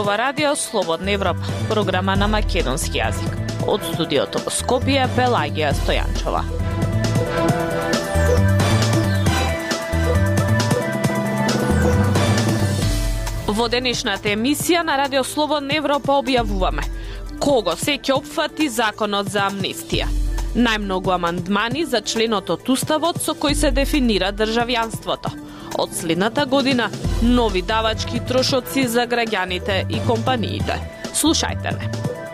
ова радио Слободна Европа, програма на македонски јазик. Од студиото во Скопје, Пелагија Стојанчова. Во денешната емисија на Радио Слободна Европа објавуваме кого се ќе опфати законот за амнестија. Најмногу амандмани за членот од Уставот со кој се дефинира државјанството. Од следната година нови давачки трошоци за граѓаните и компаниите. Слушајте не.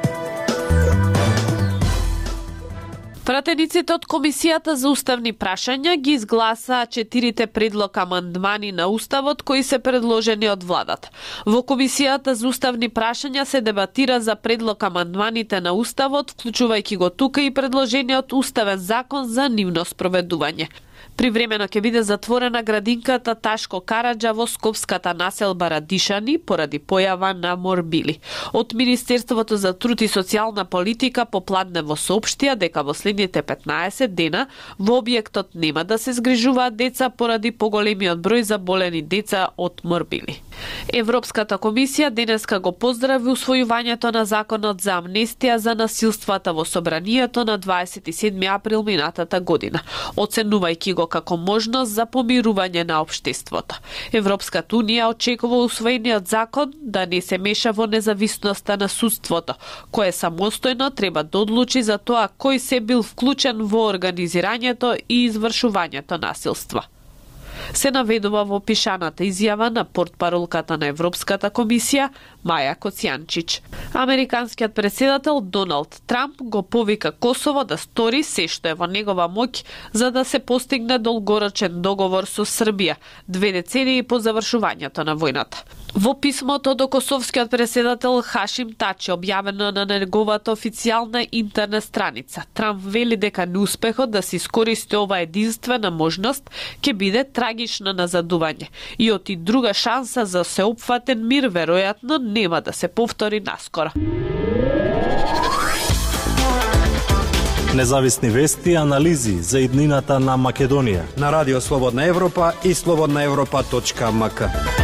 Пратениците од Комисијата за уставни прашања ги изгласаа 4 предлог амандмани на Уставот кои се предложени од владата. Во Комисијата за уставни прашања се дебатира за предлог амандманите на Уставот, вклучувајќи го тука и предложениот уставен закон за нивно спроведување. Привремено ќе биде затворена градинката Ташко Караджа во скопската населба Радишани поради појава на морбили. Од Министерството за труд и социјална политика попладнево соопштија дека во следните 15 дена во објектот нема да се згрижуваат деца поради поголемиот број заболени деца од морбили. Европската комисија денеска го поздрави усвојувањето на законот за амнестија за насилствата во собранието на 27 април минатата година, оценувајќи го како можност за помирување на општеството. Европската унија очекува усвоениот закон да не се меша во независноста на судството, кое самостојно треба да одлучи за тоа кој се бил вклучен во организирањето и извршувањето насилства. Се наведува во пишаната изјава на портпаролката на Европската комисија Маја Коцјанчич. Американскиот председател Доналд Трамп го повика Косово да стори се што е во негова моќ за да се постигне долгорочен договор со Србија, 2 децении по завршувањето на војната. Во писмото до косовскиот председател Хашим Тачи, објавено на неговата официјална интернет страница, Трамп вели дека неуспехот да се искористи ова единствена можност ќе биде трагично назадување и оти друга шанса за сеопфатен мир веројатно нема да се повтори наскоро. Независни вести и анализи за иднината на Македонија на Радио Слободна Европа и slobodnaevropa.mk.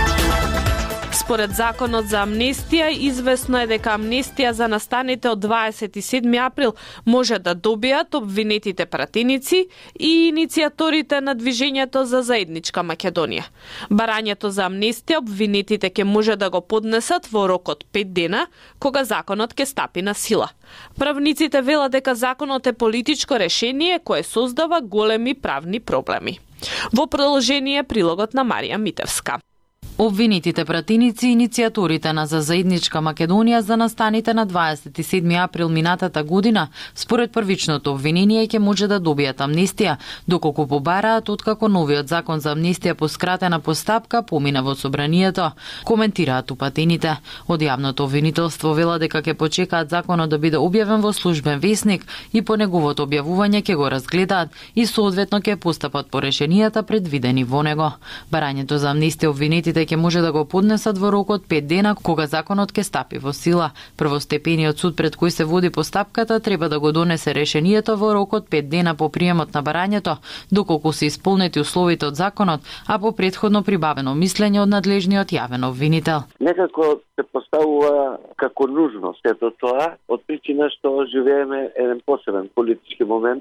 Според законот за амнестија, известно е дека амнестија за настаните од 27 април може да добијат обвинетите пратеници и иницијаторите на движењето за заедничка Македонија. Барањето за амнестија обвинетите ќе може да го поднесат во рок од 5 дена, кога законот ќе стапи на сила. Правниците велат дека законот е политичко решение кое создава големи правни проблеми. Во продолжение прилогот на Марија Митевска. Обвинетите пратеници и иницијаторите на за заедничка Македонија за настаните на 27 април минатата година, според првичното обвинение ќе може да добијат амнестија, доколку побараат откако новиот закон за амнестија по скратена постапка помина во собранието, коментираат упатените. Од јавното обвинителство вела дека ќе почекаат законот да биде објавен во службен весник и по неговото објавување ќе го разгледаат и соодветно ќе постапат по решенијата предвидени во него. Барањето за амнестија обвинетите ќе може да го поднесат во рок од 5 дена кога законот ќе стапи во сила. Првостепениот суд пред кој се води постапката треба да го донесе решението во рок од 5 дена по приемот на барањето, доколку се исполнети условите од законот, а по претходно прибавено мислење од надлежниот јавен обвинител. Некако се поставува како нужност ето тоа, од причина што живееме еден посебен политички момент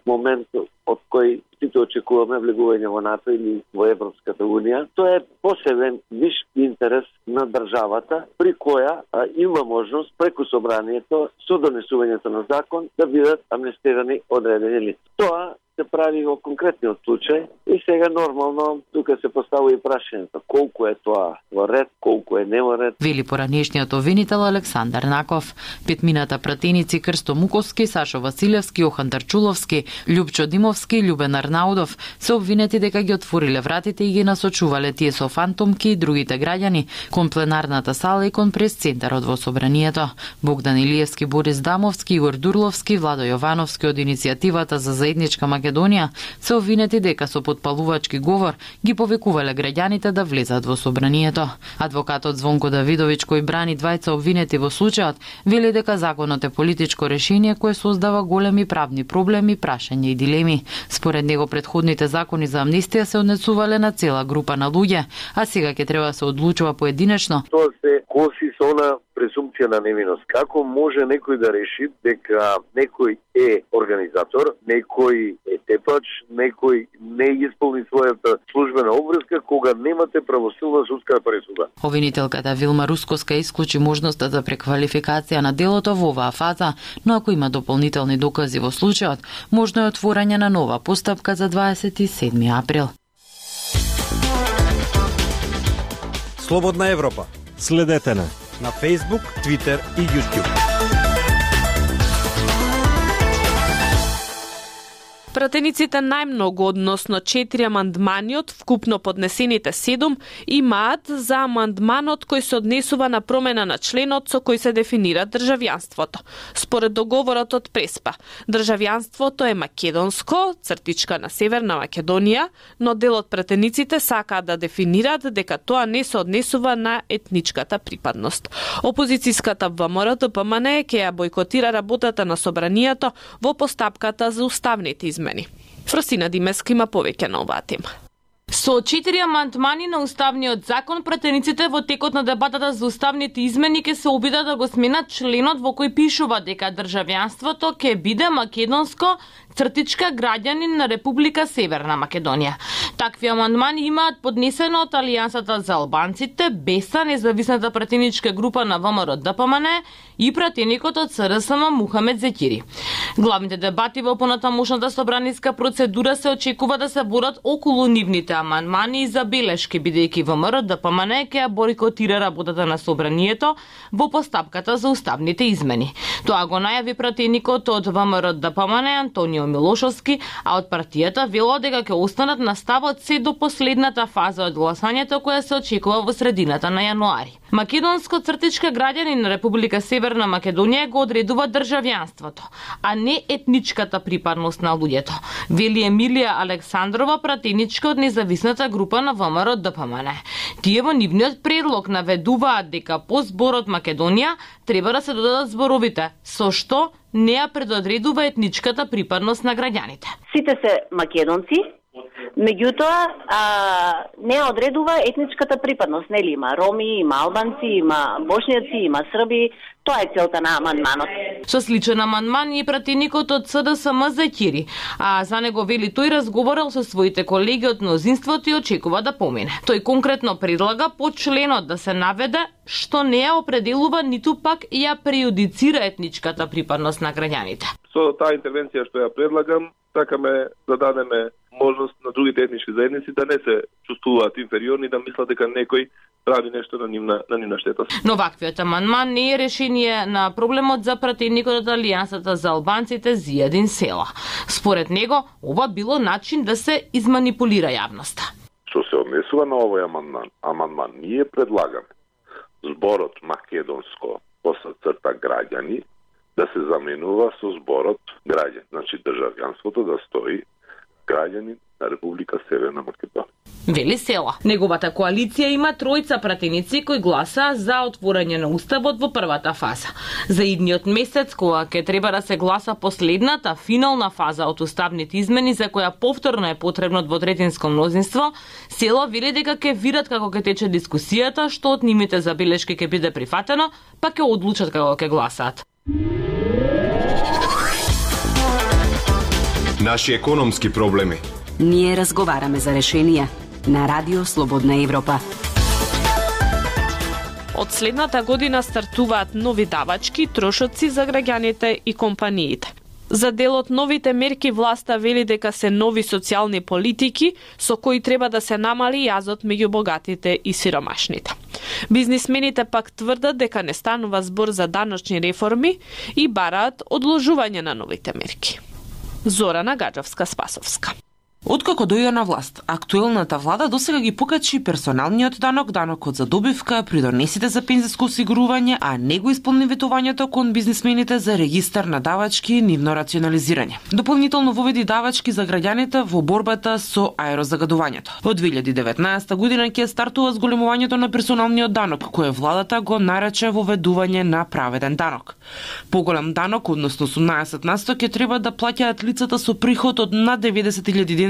од кој сите очекуваме влегување во НАТО или во Европската Унија. Тоа е посебен виш интерес на државата, при која има можност преку собранието со донесувањето на закон да бидат амнестирани одредени лица. Тоа се прави во конкретниот случај и сега нормално тука се поставува и прашањето колку е тоа во ред, колку е не во ред. Вели поранешниот обвинител Александар Наков. Петмината пратеници Крсто Муковски, Сашо Василевски, Охан Дарчуловски, Љупчо Димовски и Љубен Арнаудов се обвинети дека ги отвориле вратите и ги насочувале тие со фантомки и другите граѓани кон пленарната сала и кон прес-центарот во собранието. Богдан Илиевски, Борис Дамовски, Игор Дурловски, Владо Јовановски од иницијативата за заедничка Македонија се обвинети дека со потпалувачки говор ги повикувале граѓаните да влезат во собранието. Адвокатот Звонко Давидовиќ, кој брани двајца обвинети во случајот, вели дека законот е политичко решение кое создава големи правни проблеми, прашања и дилеми. Според него претходните закони за амнестија се однесувале на цела група на луѓе, а сега ќе треба да се одлучува поединечно. Тоа се коси со она презумпција на невиност. Како може некој да реши дека некој е организатор, некој е тепач, некој не исполни својата службена обврска кога немате правосилна судска пресуда? Обвинителката Вилма Рускоска исклучи можноста за преквалификација на делото во оваа фаза, но ако има дополнителни докази во случајот, можно е отворање на нова постапка за 27 април. Слободна Европа. Следете на Facebook, Twitter и YouTube. Пратениците најмногу, односно 4 амандмани од вкупно поднесените 7, имаат за амандманот кој се однесува на промена на членот со кој се дефинира државјанството. Според договорот од Преспа, државјанството е македонско, цртичка на Северна Македонија, но дел од пратениците сакаат да дефинираат дека тоа не се однесува на етничката припадност. Опозицијската ВМРО-ДПМН ќе ја бойкотира работата на собранието во постапката за уставните измени. Фросина Димеска има повеќе на оваа тема. Со 4 амандмани на уставниот закон, пратениците во текот на дебатата за уставните измени ќе се обидат да го сменат членот во кој пишува дека државјанството ќе биде македонско, цртичка граѓанин на Република Северна Македонија. Такви амандмани имаат поднесено од Алијансата за албанците, БЕСА, независната пратеничка група на ВМРО-ДПМН и пратеникот од СРСМ Мухамед Зекири. Главните дебати во понатамошната собраниска процедура се очекува да се водат околу нивните амандмани и забелешки, бидејќи ВМРО-ДПМН ќе ја бойкотира работата на собранието во постапката за уставните измени. Тоа го најави пратеникот од ВМРО-ДПМН Антонио Милошовски, а од партијата вело дека ќе останат на ставот се до последната фаза од гласањето која се очекува во средината на јануари. Македонско цртичка граѓани на Република Северна Македонија го одредува државјанството, а не етничката припадност на луѓето, вели Емилија Александрова, пратеничка од независната група на ВМРО-ДПМН. Тие во нивниот предлог наведуваат дека по зборот Македонија треба да се додадат зборовите со што не ја предодредува етничката припадност на граѓаните. Сите се македонци, меѓутоа не одредува етничката припадност, нели има роми, има албанци, има бошњаци, има срби, тоа е целта на амандманот. Со сличен амандман и пратеникот од СДСМ Зекири, а за него вели тој разговарал со своите колеги од мнозинството и очекува да помине. Тој конкретно предлага по членот да се наведе што не ја определува ниту пак ја преюдицира етничката припадност на граѓаните. Со таа интервенција што ја предлагам, сакаме да дадеме можност на другите етнички заедници да не се чувствуваат инфериорни, да мислат дека некој прави нешто на нивна штета. Но ваквиот амандман не е решение на проблемот за пратеникот од Алијансата за албанците Зијадин Села. Според него, ова било начин да се изманипулира јавноста. Што се однесува на овој амандман, ние предлагаме зборот македонско после црта граѓани да се заменува со зборот граѓани, значи државјанството да стои граѓани на Република Северна Македонија. Вели Села. Неговата коалиција има тројца пратеници кои гласаа за отворање на уставот во првата фаза. За идниот месец, кога ќе треба да се гласа последната финална фаза од уставните измени за која повторно е потребно двотретинско мнозинство, Села вели дека ќе видат како ќе тече дискусијата, што од нивните забелешки ќе биде прифатено, па ќе одлучат како ќе гласаат. Наши економски проблеми. Ние разговараме за решенија на Радио Слободна Европа. Од следната година стартуваат нови давачки трошоци за граѓаните и компаниите. За дел од новите мерки власта вели дека се нови социјални политики со кои треба да се намали јазот меѓу богатите и сиромашните. Бизнисмените пак тврдат дека не станува збор за даночни реформи и бараат одложување на новите мерки. Зорана Гаджовска-Спасовска. Откако дојде на власт, актуелната влада досега ги покачи персоналниот данок, данокот за добивка, придонесите за пензиско осигурување, а не го исполни ветувањето кон бизнисмените за регистар на давачки и нивно рационализирање. Дополнително воведи давачки за граѓаните во борбата со аерозагадувањето. Од 2019 година ќе стартува зголемувањето на персоналниот данок, кое владата го нарече воведување на праведен данок. Поголем данок, односно 18% ќе треба да плаќаат лицата со приход од над 90.000 денари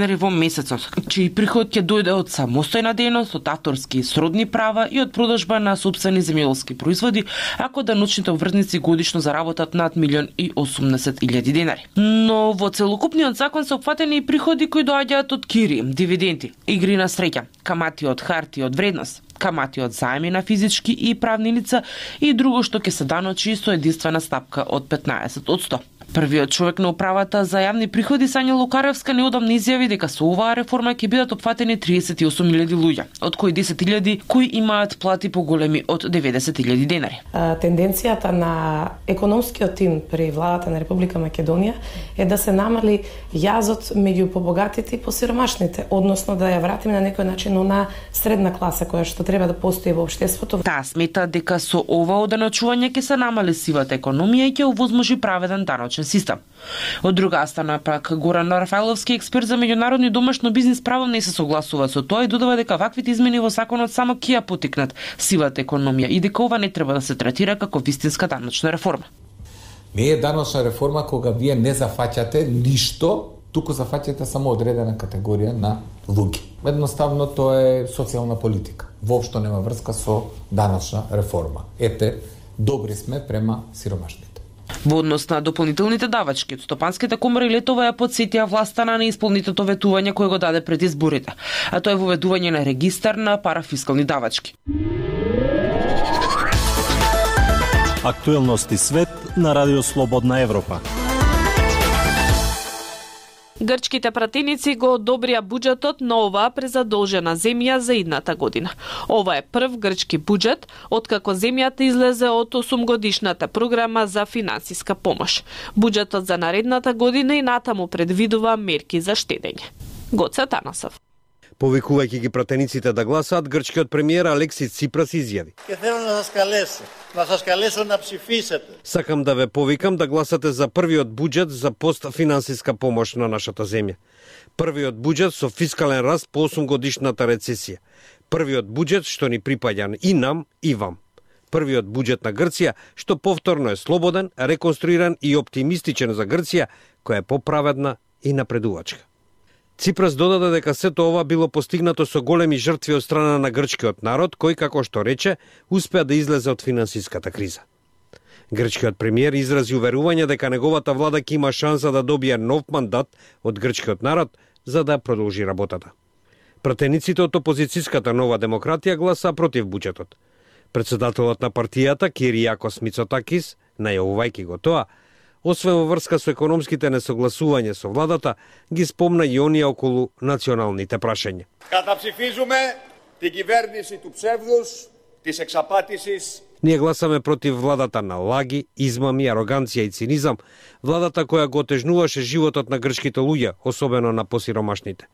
денари во месецот, чиј приход ќе дојде од самостојна дејност, од авторски и сродни права и од продажба на сопствени земјоделски производи, ако даночните обврзници годишно заработат над 1.080.000 денари. Но во целокупниот закон се опфатени и приходи кои доаѓаат од кири, дивиденти, игри на среќа, камати од харти од вредност, камати од заеми на физички и правни лица и друго што ќе се даночи со единствена стапка од 15%. Првиот човек на управата за јавни приходи Сања Лукаревска неодамна изјави дека со оваа реформа ќе бидат опфатени 38.000 луѓе, од кои 10.000 кои имаат плати поголеми од 90.000 денари. Тенденцијата на економскиот тим при владата на Република Македонија е да се намали јазот меѓу побогатите и посиромашните, односно да ја вратиме на некој начин на средна класа која што треба да постои во општеството. Таа смета дека со ова оданочување ќе се намали сивата економија и ќе овозможи праведен даночен систем. Од друга страна пак Горан Рафаеловски, експерт за меѓународни домашно бизнис право, не се согласува со тоа и додава дека ваквите измени во законот само ќе ја потикнат сивата економија и дека ова не треба да се третира како вистинска даночна реформа. Не е даночна реформа кога вие не зафаќате ништо, туку зафаќате само одредена категорија на луѓе. Едноставно тоа е социјална политика. Воопшто нема врска со даночна реформа. Ете, добри сме према сиромашните. Во однос на дополнителните давачки, од Стопанските комори летова ја подсетија власта на неисполнитото ветување кое го даде пред изборите, а тоа е воведување на регистар на парафискални давачки. Актуелности свет на Радио Слободна Европа. Грчките пратеници го одобрија буџетот на оваа презадолжена земја за идната година. Ова е прв грчки буџет откако земјата излезе од 8-годишната програма за финансиска помош. Буџетот за наредната година и натаму предвидува мерки за штедење. Гоце Танасов. Повикувајќи ги пратениците да гласаат, грчкиот премиер Алексис Ципрас изјави: Сакам да ве повикам да гласате за првиот буџет за постфинансиска помош на нашата земја. Првиот буџет со фискален раст по 8-годишната рецесија. Првиот буџет што ни припаѓа и нам и вам. Првиот буџет на Грција што повторно е слободен, реконструиран и оптимистичен за Грција, која е поправедна и напредувачка. Ципрас додаде дека сето ова било постигнато со големи жртви од страна на грчкиот народ, кој, како што рече, успеа да излезе од финансиската криза. Грчкиот премиер изрази уверување дека неговата влада ќе има шанса да добие нов мандат од грчкиот народ за да продолжи работата. Пратениците од опозицијската Нова демократија гласа против буџетот. Председателот на партијата Киријакос Мицотакис, најавувајќи го тоа, освен во врска со економските несогласувања со владата, ги спомна и оние околу националните прашања. Καταψηφίζουμε την κυβέρνηση του ψεύδους, της εξαπάτησης. Ние гласаме против владата на лаги, измами, ароганција и цинизам, владата која го отежнуваше животот на грчките луѓе, особено на посиромашните.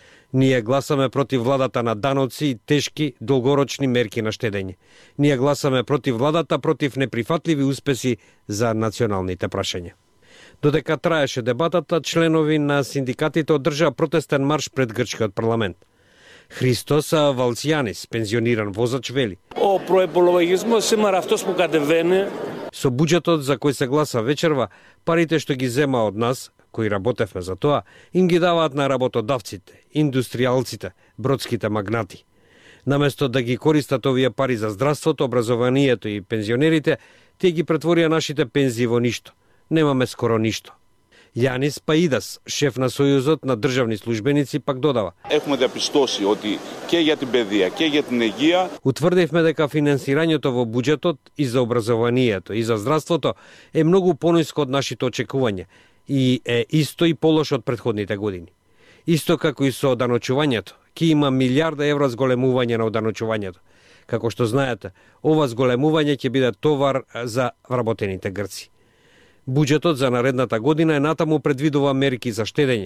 Ние гласаме против владата на даноци и тешки, долгорочни мерки на штедење. Ние гласаме против владата, против неприфатливи успеси за националните прашања. Додека траеше дебатата, членови на синдикатите одржаа протестен марш пред грчкиот парламент. Христос Валцијанис, пензиониран возач, вели: Ο προϋπολογισμός σήμερα αυτός που κατεβαίνει. Со буџетот за кој се гласа вечерва, парите што ги зема од нас, кои работевме за тоа, им ги даваат на работодавците, индустријалците, бродските магнати. Наместо да ги користат овие пари за здравството, образованието и пензионерите, тие ги претворија нашите пензии во ништо. Немаме скоро ништо. Јанис Паидас, шеф на Сојузот на државни службеници, пак додава: Έχουμε διαπιστώσει ότι και για την παιδεία και για την υγεία. Утврдивме дека финансирањето во буџетот и за образованието и за здравството е многу пониско од нашите очекувања и е исто и полош од претходните години. Исто како и со оданочувањето, ќе има милиарда евра зголемување на оданочувањето. Како што знаете, ова зголемување ќе биде товар за вработените грци. Буџетот за наредната година е натаму предвидува мерки за штедење.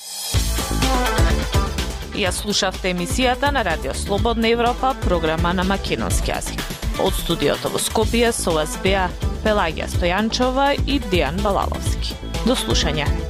Ја слушавте емисијата на Радио Слободна Европа, програма на македонски јазик. Од студиото во Скопје со вас беа Пелагија Стојанчова и Дејан Балаловски. До слушање.